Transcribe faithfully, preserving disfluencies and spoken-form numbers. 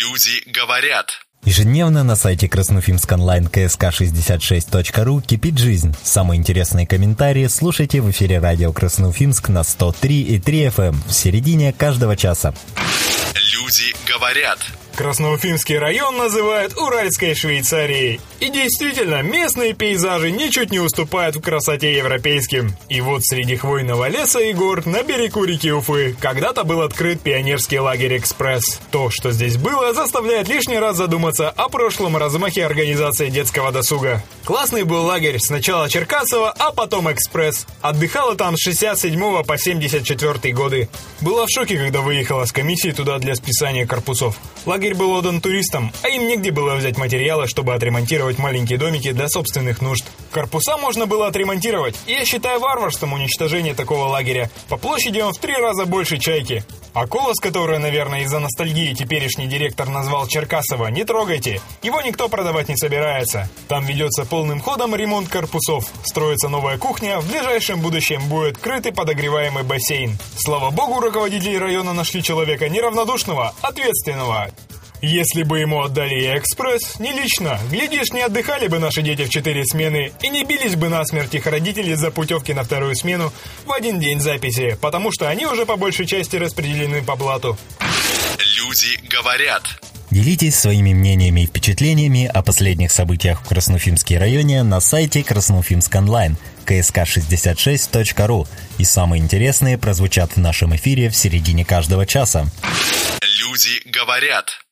Люди говорят. Ежедневно на сайте Красноуфимск онлайн ка эс ка шестьдесят шесть точка ру кипит жизнь. Самые интересные комментарии слушайте в эфире радио Красноуфимск на сто три и три эф эм в середине каждого часа. Люди говорят. Красноуфимский район называют Уральской Швейцарией. И действительно, местные пейзажи ничуть не уступают в красоте европейским. И вот среди хвойного леса и гор на берегу реки Уфы когда-то был открыт пионерский лагерь «Экспресс». То, что здесь было, заставляет лишний раз задуматься о прошлом размахе организации детского досуга. Классный был лагерь, сначала Черкасово, а потом «Экспресс». Отдыхала там с шестьдесят седьмого по семьдесят четвёртый годы. Была в шоке, когда выехала с комиссией туда для списания корпусов. Лагерь был отдан туристам, а им негде было взять материалы, чтобы отремонтировать маленькие домики для собственных нужд. Корпуса можно было отремонтировать, и я считаю варварством уничтожение такого лагеря. По площади он в три раза больше «Чайки». А Колос, который, наверное, из-за ностальгии теперешний директор назвал Черкасово, не трогайте. Его никто продавать не собирается. Там ведется полным ходом ремонт корпусов. Строится новая кухня, в ближайшем будущем будет крытый подогреваемый бассейн. Слава богу, руководители района нашли человека неравнодушного, ответственного. Если бы ему отдали и «Экспресс», не лично, глядишь, не отдыхали бы наши дети в четыре смены и не бились бы насмерть их родители за путевки на вторую смену в один день записи, потому что они уже по большей части распределены по блату. Люди говорят. Делитесь своими мнениями и впечатлениями о последних событиях в Красноуфимске районе на сайте Красноуфимск онлайн ка эс ка шестьдесят шесть точка ру. И самые интересные прозвучат в нашем эфире в середине каждого часа. Люди говорят.